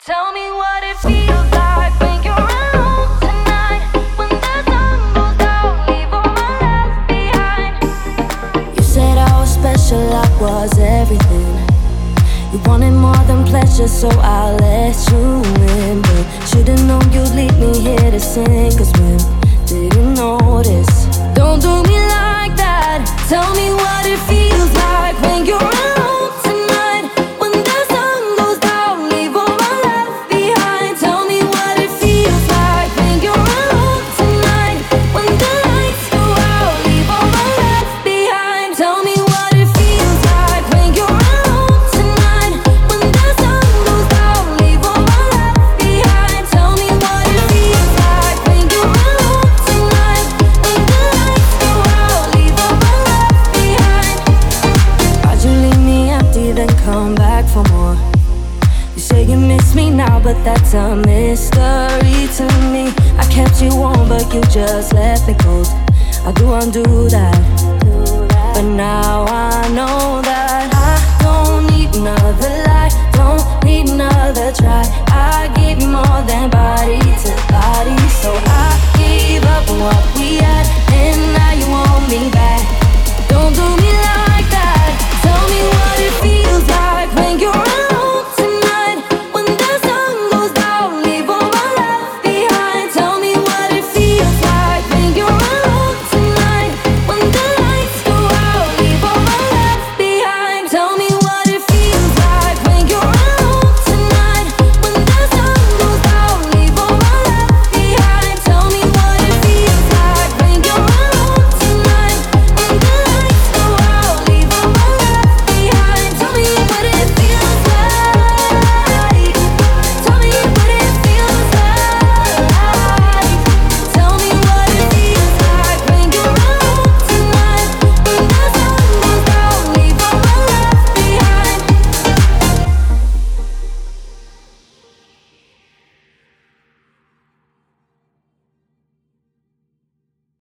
Tell me what it feels like when you're alone tonight. When the sun goes down, leave all my love behind. You said I was special, I was everything. You wanted more than pleasure, so I let you in. But should've known you'd leave me here to sing. Cause when didn't notice. Don't do me like that. Tell me what it feels like when you're alone tonight. When the sun goes down, leave all my love behind. Tell me what it feels like when you're alone tonight. When the lights go out, leave all my love behind. Tell me what it feels like when you're alone tonight. When the sun goes down, leave all my love behind. Tell me what it feels like when you're alone tonight. When the lights go out, leave all my love behind. Why'd you leave me empty, then come back for more? You say you miss me now, but that's a mystery to me. I kept you warm, but you just left me cold. How do undo that? But now I know that I don't need another lie, don't need another try. I gave you more than